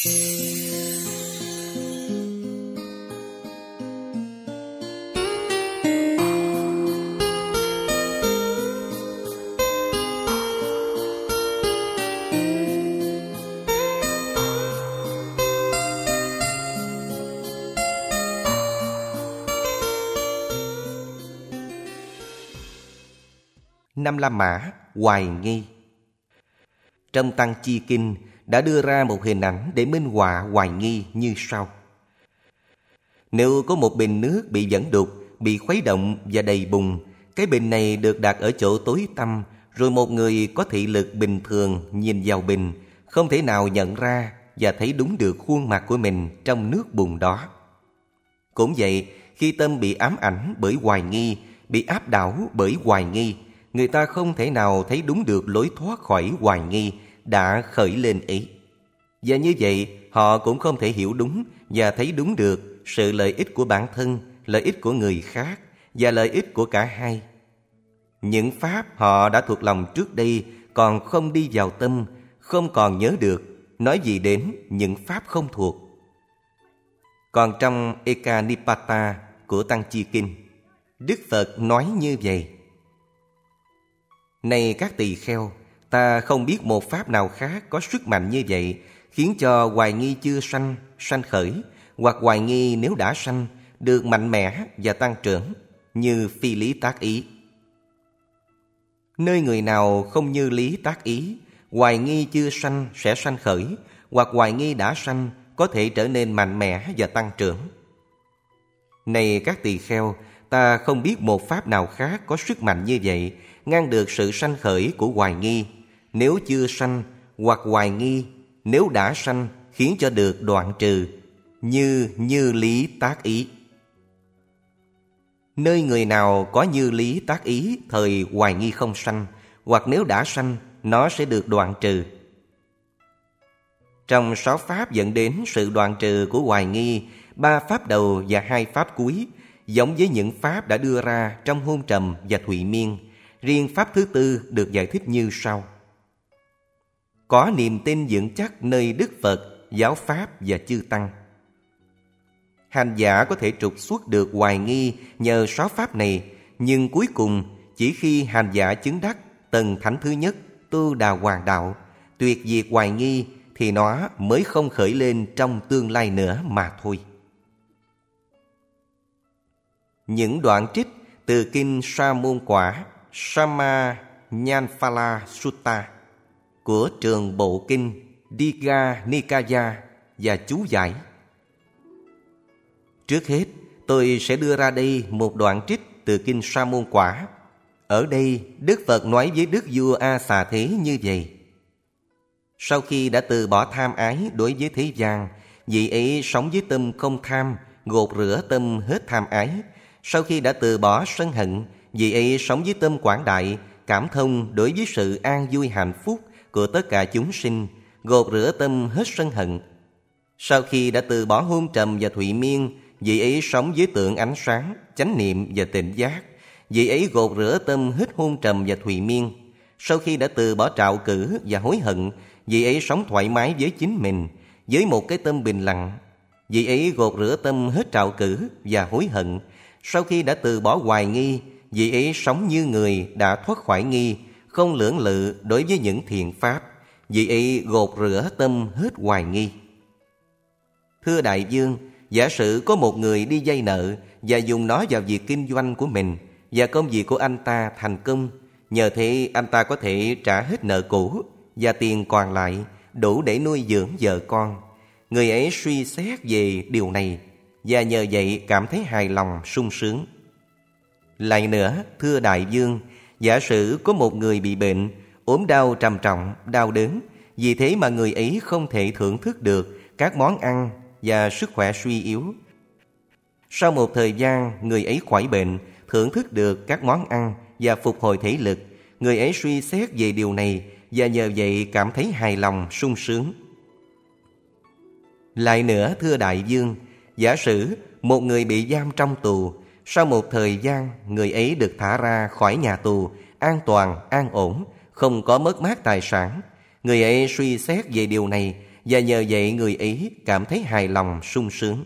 Năm La Mã hoài nghi. Trong Tăng Chi Kinh đã đưa ra một hình ảnh để minh họa hoài nghi như sau. Nếu có một bình nước bị dẫn đục, bị khuấy động và đầy bùn, cái bình này được đặt ở chỗ tối tăm, rồi một người có thị lực bình thường nhìn vào bình, không thể nào nhận ra và thấy đúng được khuôn mặt của mình trong nước bùn đó. Cũng vậy, khi tâm bị ám ảnh bởi hoài nghi, bị áp đảo bởi hoài nghi, người ta không thể nào thấy đúng được lối thoát khỏi hoài nghi đã khởi lên ý. Và như vậy, họ cũng không thể hiểu đúng và thấy đúng được sự lợi ích của bản thân, lợi ích của người khác và lợi ích của cả hai. Những pháp họ đã thuộc lòng trước đây còn không đi vào tâm, không còn nhớ được, nói gì đến những pháp không thuộc. Còn trong Eka Nipata của Tăng Chi Kinh, Đức Phật nói như vậy. Này các tỳ kheo, ta không biết một pháp nào khác có sức mạnh như vậy, khiến cho hoài nghi chưa sanh, sanh khởi, hoặc hoài nghi nếu đã sanh, được mạnh mẽ và tăng trưởng, như phi lý tác ý. Nơi người nào không như lý tác ý, hoài nghi chưa sanh sẽ sanh khởi, hoặc hoài nghi đã sanh có thể trở nên mạnh mẽ và tăng trưởng. Này các tỳ kheo, ta không biết một pháp nào khác có sức mạnh như vậy, ngăn được sự sanh khởi của hoài nghi, nếu chưa sanh, hoặc hoài nghi, nếu đã sanh, khiến cho được đoạn trừ, như lý tác ý. Nơi người nào có như lý tác ý, thời hoài nghi không sanh, hoặc nếu đã sanh, nó sẽ được đoạn trừ. Trong 6 pháp dẫn đến sự đoạn trừ của hoài nghi, 3 pháp đầu và 2 pháp cuối, giống với những pháp đã đưa ra trong hôn trầm và thụy miên. Riêng pháp thứ tư được giải thích như sau. Có niềm tin vững chắc nơi Đức Phật, giáo pháp và chư Tăng. Hành giả có thể trục xuất được hoài nghi nhờ 6 pháp này, nhưng cuối cùng chỉ khi hành giả chứng đắc tầng thánh thứ nhất, Tu Đà Hoàng Đạo, tuyệt diệt hoài nghi, thì nó mới không khởi lên trong tương lai nữa mà thôi. Những đoạn trích từ kinh Sa Môn Quả Sama Nyanphala Sutta của Trường Bộ Kinh Digha Nikaya và chú giải. Trước hết, tôi sẽ đưa ra đây một đoạn trích từ kinh Sa Môn Quả. Ở đây, Đức Phật nói với Đức vua A Xà Thế như vậy. Sau khi đã từ bỏ tham ái đối với thế gian, vị ấy sống với tâm không tham, gột rửa tâm hết tham ái. Sau khi đã từ bỏ sân hận, vị ấy sống với tâm quảng đại, cảm thông đối với sự an vui hạnh phúc của tất cả chúng sinh, gột rửa tâm hết sân hận. Sau khi đã từ bỏ hôn trầm và thụy miên, vị ấy sống với tượng ánh sáng, chánh niệm và tịnh giác. Vị ấy gột rửa tâm hết hôn trầm và thụy miên. Sau khi đã từ bỏ trạo cử và hối hận, vị ấy sống thoải mái với chính mình, với một cái tâm bình lặng. Vị ấy gột rửa tâm hết trạo cử và hối hận. Sau khi đã từ bỏ hoài nghi, vị ấy sống như người đã thoát khỏi nghi, không lưỡng lự đối với những thiện pháp. Vị ấy gột rửa tâm hết hoài nghi. Thưa đại vương, giả sử có một người đi vay nợ và dùng nó vào việc kinh doanh của mình, và công việc của anh ta thành công, nhờ thế anh ta có thể trả hết nợ cũ và tiền còn lại đủ để nuôi dưỡng vợ con. Người ấy suy xét về điều này và nhờ vậy cảm thấy hài lòng sung sướng. Lại nữa, thưa đại vương, giả sử có một người bị bệnh, ốm đau trầm trọng, đau đớn, vì thế mà người ấy không thể thưởng thức được các món ăn và sức khỏe suy yếu. Sau một thời gian, người ấy khỏi bệnh, thưởng thức được các món ăn và phục hồi thể lực. Người ấy suy xét về điều này và nhờ vậy cảm thấy hài lòng sung sướng. Lại nữa, thưa đại vương, giả sử một người bị giam trong tù, sau một thời gian người ấy được thả ra khỏi nhà tù, an toàn, an ổn, không có mất mát tài sản. Người ấy suy xét về điều này và nhờ vậy người ấy cảm thấy hài lòng sung sướng.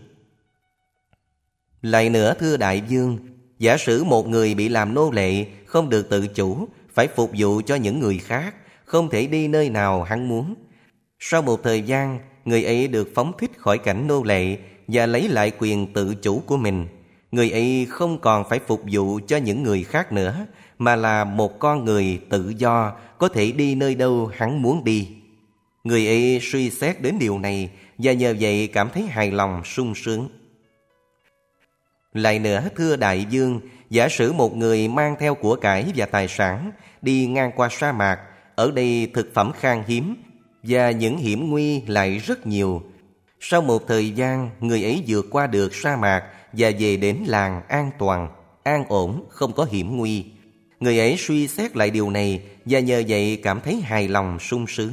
Lại nữa thưa đại vương, giả sử một người bị làm nô lệ, không được tự chủ, phải phục vụ cho những người khác, không thể đi nơi nào hắn muốn. Sau một thời gian, người ấy được phóng thích khỏi cảnh nô lệ và lấy lại quyền tự chủ của mình. Người ấy không còn phải phục vụ cho những người khác nữa, mà là một con người tự do, có thể đi nơi đâu hắn muốn đi. Người ấy suy xét đến điều này và nhờ vậy cảm thấy hài lòng sung sướng. Lại nữa thưa đại vương, giả sử một người mang theo của cải và tài sản đi ngang qua sa mạc, ở đây thực phẩm khan hiếm và những hiểm nguy lại rất nhiều. Sau một thời gian, người ấy vượt qua được sa mạc và về đến làng an toàn, an ổn, không có hiểm nguy. Người ấy suy xét lại điều này và nhờ vậy cảm thấy hài lòng sung sướng.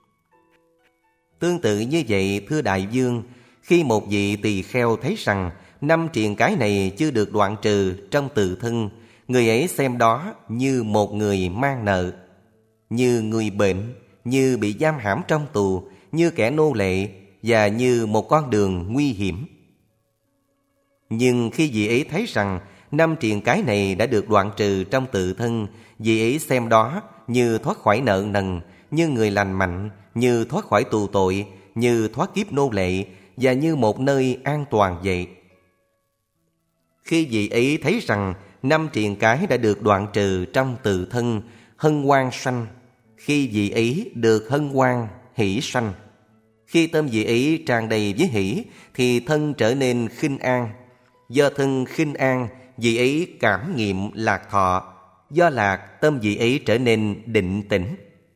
Tương tự như vậy thưa đại vương, khi một vị tỳ kheo thấy rằng 5 triền cái này chưa được đoạn trừ trong tự thân, người ấy xem đó như một người mang nợ, như người bệnh, như bị giam hãm trong tù, như kẻ nô lệ và như một con đường nguy hiểm. Nhưng khi vị ấy thấy rằng 5 triền cái này đã được đoạn trừ trong tự thân, vị ấy xem đó như thoát khỏi nợ nần, như người lành mạnh, như thoát khỏi tù tội, như thoát kiếp nô lệ và như một nơi an toàn vậy. Khi vị ấy thấy rằng 5 triền cái đã được đoạn trừ trong tự thân, hân hoan sanh. Khi vị ấy được hân hoan, hỷ sanh. Khi tâm vị ấy tràn đầy với hỷ, thì thân trở nên khinh an. Do thân khinh an, vị ấy cảm nghiệm lạc thọ. Do lạc, tâm vị ấy trở nên định tĩnh.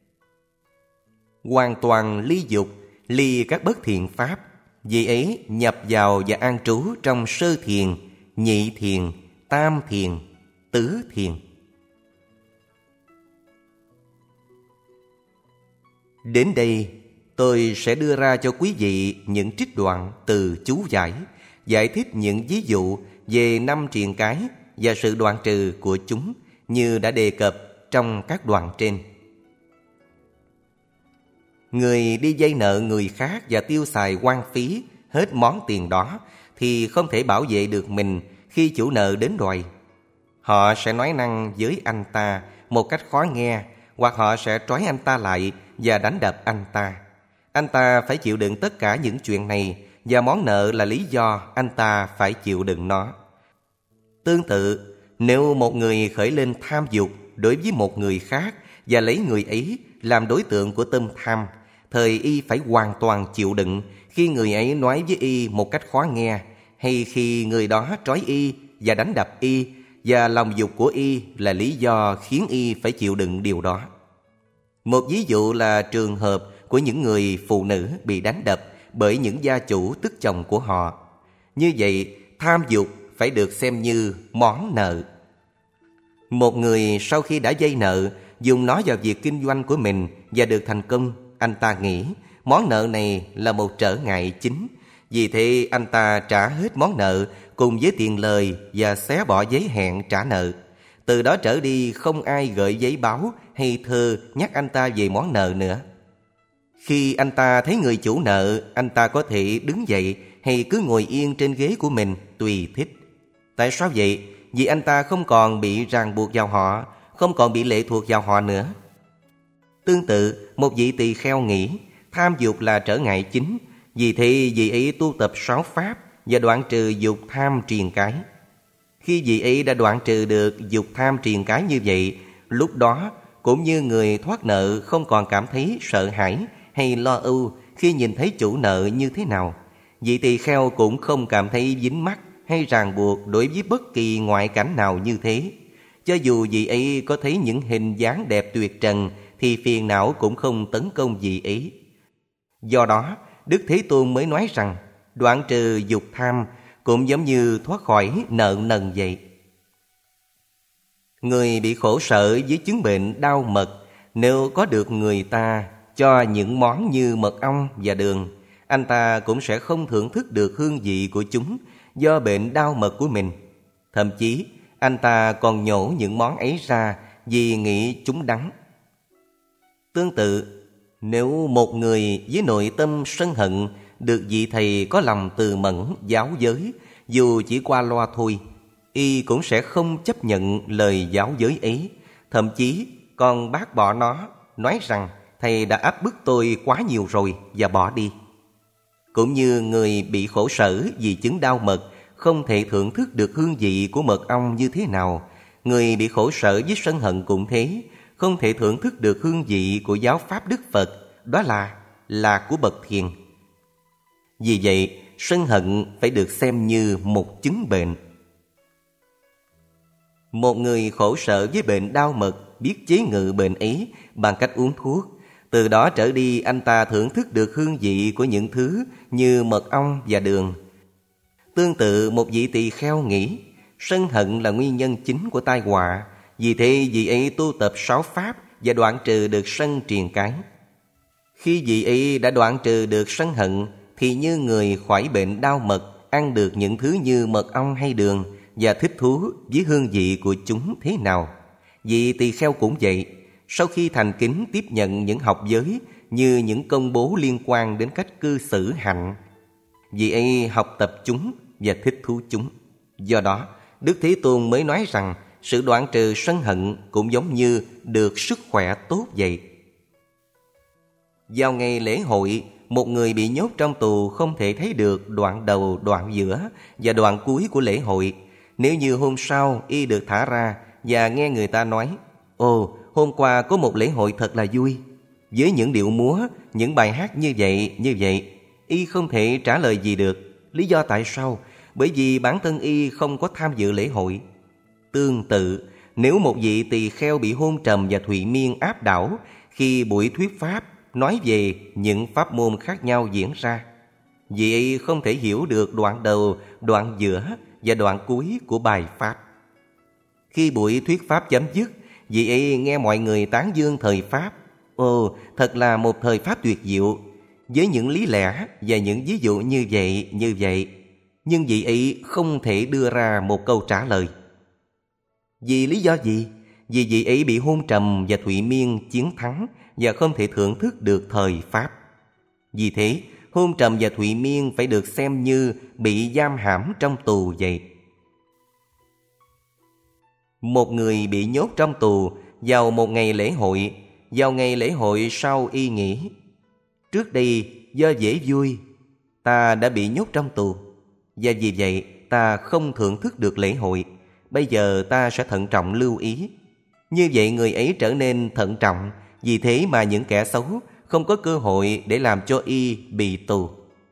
Hoàn toàn ly dục, ly các bất thiện pháp. Vị ấy nhập vào và an trú trong sơ thiền, nhị thiền, tam thiền, tứ thiền. Đến đây, tôi sẽ đưa ra cho quý vị những trích đoạn từ chú giải thích những ví dụ về 5 triền cái và sự đoạn trừ của chúng như đã đề cập trong các đoạn trên. Người đi vay nợ người khác và tiêu xài hoang phí hết món tiền đó thì không thể bảo vệ được mình khi chủ nợ đến đòi. Họ sẽ nói năng với anh ta một cách khó nghe, hoặc họ sẽ trói anh ta lại và đánh đập anh ta. Anh ta phải chịu đựng tất cả những chuyện này, và món nợ là lý do anh ta phải chịu đựng nó. Tương tự, nếu một người khởi lên tham dục đối với một người khác và lấy người ấy làm đối tượng của tâm tham, thời y phải hoàn toàn chịu đựng khi người ấy nói với y một cách khó nghe, hay khi người đó trói y và đánh đập y, và lòng dục của y là lý do khiến y phải chịu đựng điều đó. Một ví dụ là trường hợp của những người phụ nữ bị đánh đập bởi những gia chủ tức chồng của họ. Như vậy, tham dục phải được xem như món nợ. Một người sau khi đã vay nợ, dùng nó vào việc kinh doanh của mình và được thành công, anh ta nghĩ món nợ này là một trở ngại chính. Vì thế anh ta trả hết món nợ cùng với tiền lời và xé bỏ giấy hẹn trả nợ. Từ đó trở đi không ai gửi giấy báo hay thơ nhắc anh ta về món nợ nữa. Khi anh ta thấy người chủ nợ, anh ta có thể đứng dậy hay cứ ngồi yên trên ghế của mình tùy thích. Tại sao vậy? Vì anh ta không còn bị ràng buộc vào họ, không còn bị lệ thuộc vào họ nữa. Tương tự, một vị tỳ kheo nghĩ tham dục là trở ngại chính, vì thế vị ấy tu tập 6 pháp và đoạn trừ dục tham triền cái. Khi vị ấy đã đoạn trừ được dục tham triền cái như vậy, lúc đó cũng như người thoát nợ không còn cảm thấy sợ hãi hay lo âu khi nhìn thấy chủ nợ như thế nào. Vị tỳ kheo cũng không cảm thấy dính mắc hay ràng buộc đối với bất kỳ ngoại cảnh nào như thế. Cho dù vị ấy có thấy những hình dáng đẹp tuyệt trần thì phiền não cũng không tấn công vị ấy. Do đó, Đức Thế Tôn mới nói rằng đoạn trừ dục tham cũng giống như thoát khỏi nợ nần vậy. Người bị khổ sở với chứng bệnh đau mật, nếu có được người ta cho những món như mật ong và đường, anh ta cũng sẽ không thưởng thức được hương vị của chúng do bệnh đau mật của mình. Thậm chí, anh ta còn nhổ những món ấy ra vì nghĩ chúng đắng. Tương tự, Nếu một người với nội tâm sân hận được vị thầy có lòng từ mẫn giáo giới, dù chỉ qua loa thôi, y cũng sẽ không chấp nhận lời giáo giới ấy, thậm chí còn bác bỏ nó, nói rằng thầy đã áp bức tôi quá nhiều rồi và bỏ đi. Cũng như người bị khổ sở vì chứng đau mật không thể thưởng thức được hương vị của mật ong như thế nào, người bị khổ sở với sân hận cũng thế, không thể thưởng thức được hương vị của giáo pháp Đức Phật, đó là của bậc thiền. Vì vậy, sân hận phải được xem như một chứng bệnh. Một người khổ sở với bệnh đau mật biết chế ngự bệnh ấy bằng cách uống thuốc. Từ đó trở đi anh ta thưởng thức được hương vị của những thứ như mật ong và đường. Tương tự một vị tỳ kheo nghĩ sân hận là nguyên nhân chính của tai họa, vì thế vị ấy tu tập 6 pháp và đoạn trừ được sân triền cái. Khi vị ấy đã đoạn trừ được sân hận thì như người khỏi bệnh đau mật ăn được những thứ như mật ong hay đường và thích thú với hương vị của chúng thế nào. Vị tỳ kheo cũng vậy, sau khi thành kính tiếp nhận những học giới như những công bố liên quan đến cách cư xử hạnh, vị ấy học tập chúng và thích thú chúng. Do đó, Đức Thế Tôn mới nói rằng sự đoạn trừ sân hận cũng giống như được sức khỏe tốt vậy. Vào ngày lễ hội, một người bị nhốt trong tù không thể thấy được đoạn đầu, đoạn giữa và đoạn cuối của lễ hội. Nếu như hôm sau y được thả ra và nghe người ta nói: "Ồ, hôm qua có một lễ hội thật là vui, với những điệu múa, những bài hát như vậy", y không thể trả lời gì được. Lý do tại sao? Bởi vì bản thân y không có tham dự lễ hội. Tương tự, nếu một vị tỳ kheo bị hôn trầm và thụy miên áp đảo khi buổi thuyết pháp nói về những pháp môn khác nhau diễn ra, vị ấy không thể hiểu được đoạn đầu, đoạn giữa và đoạn cuối của bài pháp. Khi buổi thuyết pháp chấm dứt, vị ấy nghe mọi người tán dương thời pháp. Ồ, thật là một thời pháp tuyệt diệu, với những lý lẽ và những ví dụ như vậy. Nhưng vị ấy không thể đưa ra một câu trả lời. Vì lý do gì? Vì vị ấy bị hôn trầm và thụy miên chiến thắng và không thể thưởng thức được thời pháp. Vì thế, hôn trầm và thụy miên phải được xem như bị giam hãm trong tù vậy. Một người bị nhốt trong tù vào một ngày lễ hội. Vào ngày lễ hội sau y nghĩ: trước đây do dễ vui, ta đã bị nhốt trong tù, và vì vậy ta không thưởng thức được lễ hội. Bây giờ ta sẽ thận trọng lưu ý. Như vậy người ấy trở nên thận trọng, vì thế mà những kẻ xấu không có cơ hội để làm cho y bị tù.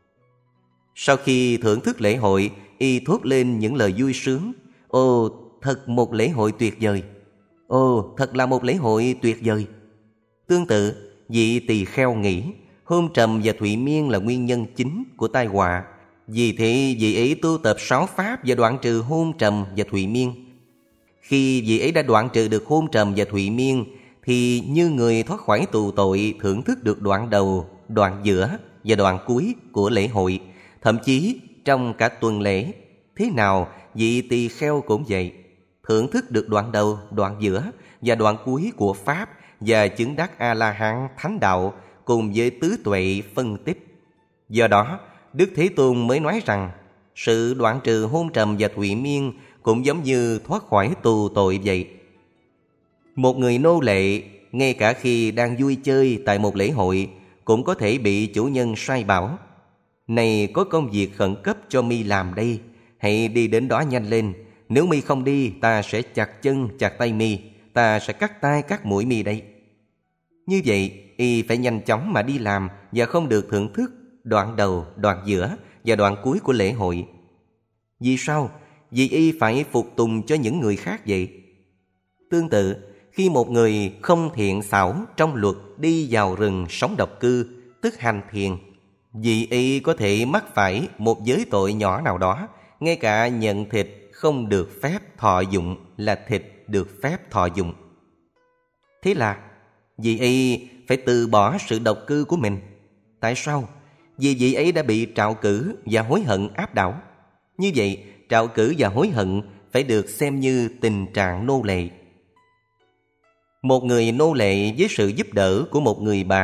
Sau khi thưởng thức lễ hội, y thốt lên những lời vui sướng: "Ồ, thật một lễ hội tuyệt vời! Ồ, thật là một lễ hội tuyệt vời!" Tương tự, vị tỳ kheo nghĩ hôn trầm và thụy miên là nguyên nhân chính của tai họa. Vì thế vị ấy tu tập 6 pháp và đoạn trừ hôn trầm và thụy miên. Khi vị ấy đã đoạn trừ được hôn trầm và thụy miên thì như người thoát khỏi tù tội thưởng thức được đoạn đầu, đoạn giữa và đoạn cuối của lễ hội, thậm chí trong cả tuần lễ. Thế nào vị tỳ kheo cũng vậy, thưởng thức được đoạn đầu, đoạn giữa và đoạn cuối của pháp và chứng đắc A-la-hán thánh đạo cùng với tứ tuệ phân tích. Do đó, Đức Thế Tôn mới nói rằng sự đoạn trừ hôn trầm và thụy miên cũng giống như thoát khỏi tù tội vậy. Một người nô lệ, ngay cả khi đang vui chơi tại một lễ hội, cũng có thể bị chủ nhân sai bảo: "Này, có công việc khẩn cấp cho mi làm đây, hãy đi đến đó nhanh lên. Nếu mi không đi, ta sẽ chặt chân, chặt tay mi, ta sẽ cắt tai cắt mũi mi đây." Như vậy, y phải nhanh chóng mà đi làm và không được thưởng thức đoạn đầu, đoạn giữa và đoạn cuối của lễ hội. Vì sao? Vì y phải phục tùng cho những người khác vậy. Tương tự, khi một người không thiện xảo trong luật đi vào rừng sống độc cư, tức hành thiền, vì y có thể mắc phải một giới tội nhỏ nào đó, ngay cả nhận thịt không được phép thọ dụng là thịt được phép thọ dụng. Thế là vì y phải từ bỏ sự độc cư của mình. Tại sao? Vì vị ấy đã bị trạo cử và hối hận áp đảo. Như vậy, trạo cử và hối hận phải được xem như tình trạng nô lệ. Một người nô lệ với sự giúp đỡ của một người bạn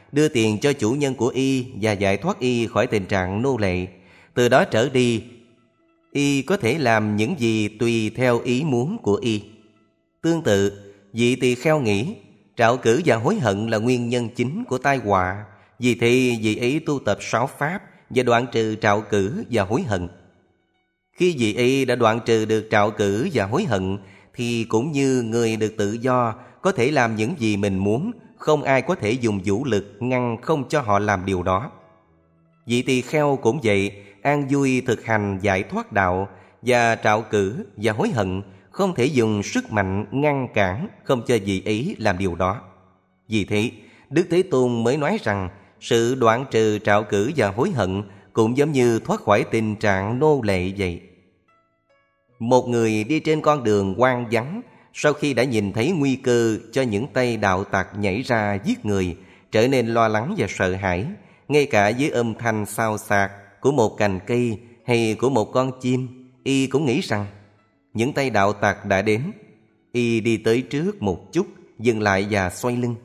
đưa tiền cho chủ nhân của y và giải thoát y khỏi tình trạng nô lệ. Từ đó trở đi, y có thể làm những gì tùy theo ý muốn của y. Tương tự, vị tỳ kheo nghĩ trạo cử và hối hận là nguyên nhân chính của tai họa. Vì thế vị ấy tu tập 6 pháp và đoạn trừ trạo cử và hối hận. Khi vị ấy đã đoạn trừ được trạo cử và hối hận, thì cũng như người được tự do, có thể làm những gì mình muốn, không ai có thể dùng vũ lực ngăn không cho họ làm điều đó. Vị tỳ kheo cũng vậy, an vui thực hành giải thoát đạo, và trạo cử và hối hận không thể dùng sức mạnh ngăn cản không cho vị ấy làm điều đó. Vì thế, Đức Thế Tôn mới nói rằng sự đoạn trừ trạo cử và hối hận cũng giống như thoát khỏi tình trạng nô lệ vậy. Một người đi trên con đường hoang vắng, sau khi đã nhìn thấy nguy cơ cho những tay đạo tặc nhảy ra giết người, trở nên lo lắng và sợ hãi, ngay cả với âm thanh xao xạc của một cành cây hay của một con chim, y cũng nghĩ rằng những tay đạo tặc đã đến. Y đi tới trước một chút, dừng lại và xoay lưng.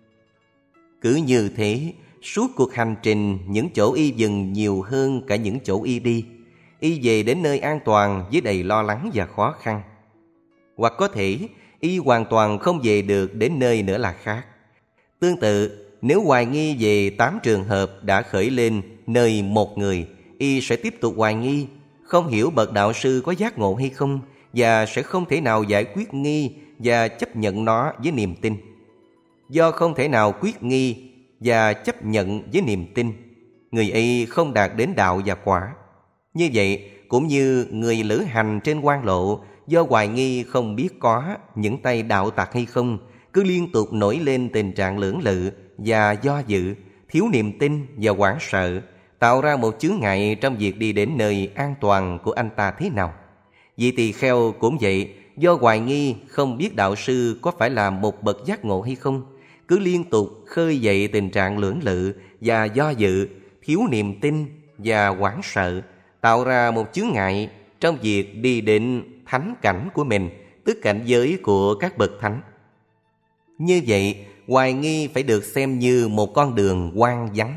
Cứ như thế, suốt cuộc hành trình, những chỗ y dừng nhiều hơn cả những chỗ y đi. Y về đến nơi an toàn với đầy lo lắng và khó khăn. Hoặc có thể y hoàn toàn không về được đến nơi nữa là khác. Tương tự, nếu hoài nghi về 8 trường hợp đã khởi lên nơi một người, y sẽ tiếp tục hoài nghi, không hiểu bậc đạo sư có giác ngộ hay không, và sẽ không thể nào giải quyết nghi và chấp nhận nó với niềm tin. Do không thể nào quyết nghi và chấp nhận với niềm tin, người ấy không đạt đến đạo và quả. Như vậy, cũng như người lữ hành trên quan lộ, do hoài nghi không biết có những tay đạo tặc hay không, cứ liên tục nổi lên tình trạng lưỡng lự và do dự, thiếu niềm tin và hoảng sợ, tạo ra một chướng ngại trong việc đi đến nơi an toàn của anh ta thế nào. Vị tỳ kheo cũng vậy, do hoài nghi không biết đạo sư có phải là một bậc giác ngộ hay không, cứ liên tục khơi dậy tình trạng lưỡng lự và do dự, thiếu niềm tin và hoảng sợ, tạo ra một chướng ngại trong việc đi đến thánh cảnh của mình, tức cảnh giới của các bậc thánh. Như vậy, hoài nghi phải được xem như một con đường hoang vắng.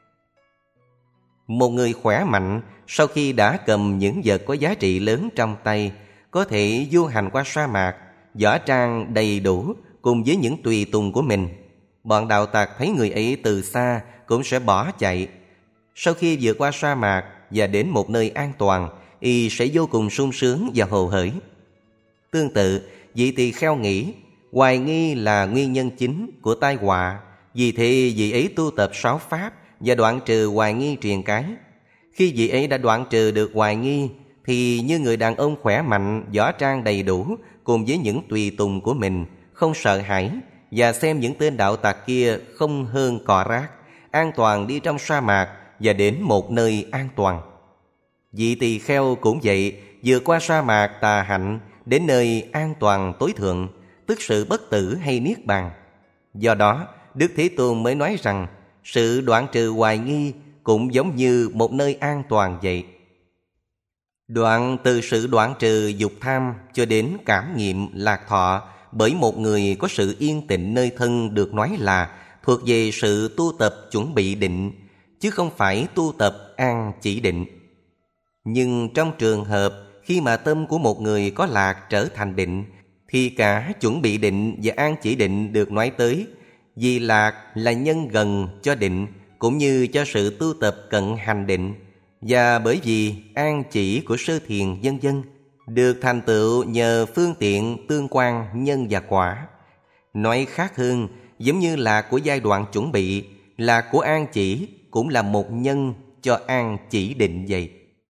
Một người khỏe mạnh, sau khi đã cầm những vật có giá trị lớn trong tay, có thể du hành qua sa mạc, võ trang đầy đủ cùng với những tùy tùng của mình. Bọn đạo tặc thấy người ấy từ xa cũng sẽ bỏ chạy. Sau khi vượt qua sa mạc và đến một nơi an toàn, y sẽ vô cùng sung sướng và hồ hởi. Tương tự, vị tỳ kheo nghĩ hoài nghi là nguyên nhân chính của tai họa. Vì thế vị ấy tu tập 6 pháp và đoạn trừ hoài nghi triền cái. Khi vị ấy đã đoạn trừ được hoài nghi, thì như người đàn ông khỏe mạnh, võ trang đầy đủ cùng với những tùy tùng của mình, không sợ hãi và xem những tên đạo tặc kia không hơn cỏ rác, an toàn đi trong sa mạc và đến một nơi an toàn. Vị tỳ kheo cũng vậy, vượt qua sa mạc tà hạnh đến nơi an toàn tối thượng, tức sự bất tử hay niết bàn. Do đó, Đức Thế Tôn mới nói rằng sự đoạn trừ hoài nghi cũng giống như một nơi an toàn vậy. Đoạn từ sự đoạn trừ dục tham cho đến cảm nghiệm lạc thọ bởi một người có sự yên tịnh nơi thân được nói là thuộc về sự tu tập chuẩn bị định, chứ không phải tu tập an chỉ định. Nhưng trong trường hợp khi mà tâm của một người có lạc trở thành định, thì cả chuẩn bị định và an chỉ định được nói tới, vì lạc là nhân gần cho định cũng như cho sự tu tập cận hành định, và bởi vì an chỉ của sơ thiền vân vân được thành tựu nhờ phương tiện tương quan nhân và quả. Nói khác hơn, giống như lạc của giai đoạn chuẩn bị, lạc của an chỉ cũng là một nhân cho an chỉ định vậy.